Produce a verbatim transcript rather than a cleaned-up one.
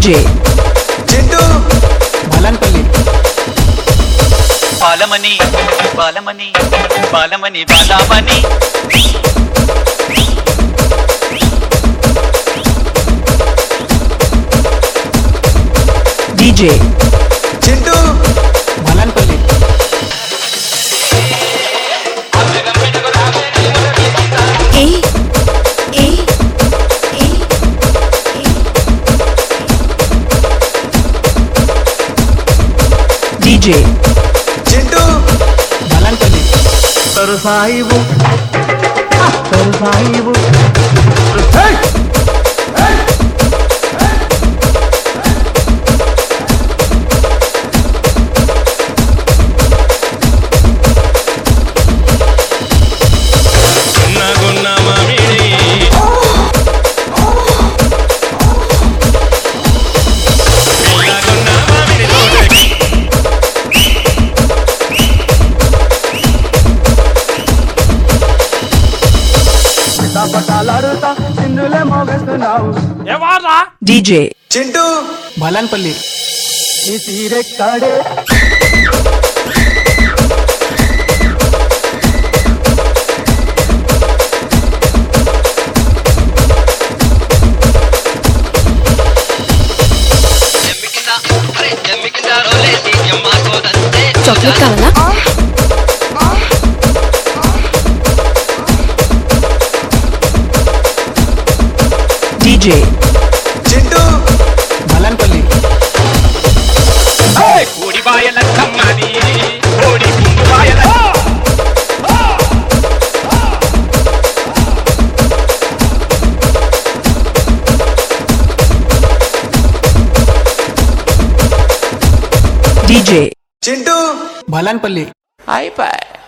DJ Chintu Malanpalli Balamani Balamani Balamani Balamani DJ Chintu Malanpalli ఏ ఏ ఏ డీజే చింటూ మలన్పల్లి తరుసాయివు తరుసాయివు పటాలాడుతా సింధులేమో వేస్తున్నావు డీజే చింటూ మలన్పల్లి నీ తీరెక్కడే చాక్లెట్ కావాలా డీజే చింటూ మలన్పల్లి కోడి బాయల కమ్మని కోడి గుండు బాయల డీజే చింటూ మలన్పల్లి అయిపోయి